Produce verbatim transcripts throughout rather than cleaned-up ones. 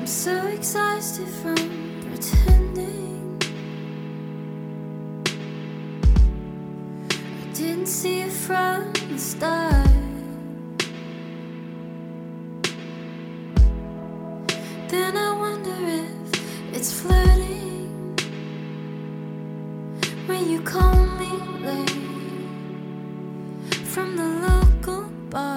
so exhausted from pretending. I didn't see it from the start. Then I wonder if it's flirting when you call me late from the local bar.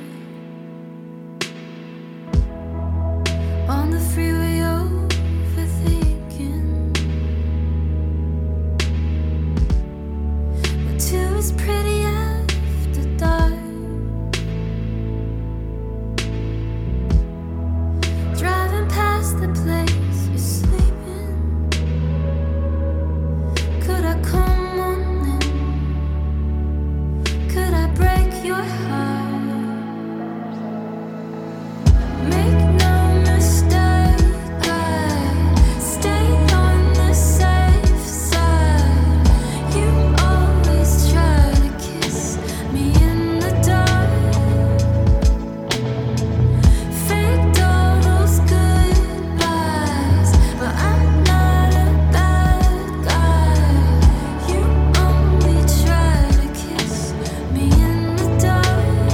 On the freeway overthinking, but two is pretty after dark. Driving past the place you're sleeping, could I come on in? Could I break your heart? Make no mistake, I stay on the safe side. You always try to kiss me in the dark. Faked all those goodbyes, but I'm not a bad guy. You only try to kiss me in the dark.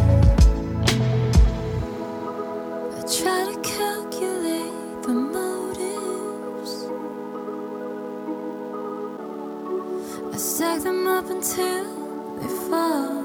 I try to calculate the motives. I stack them up until they fall.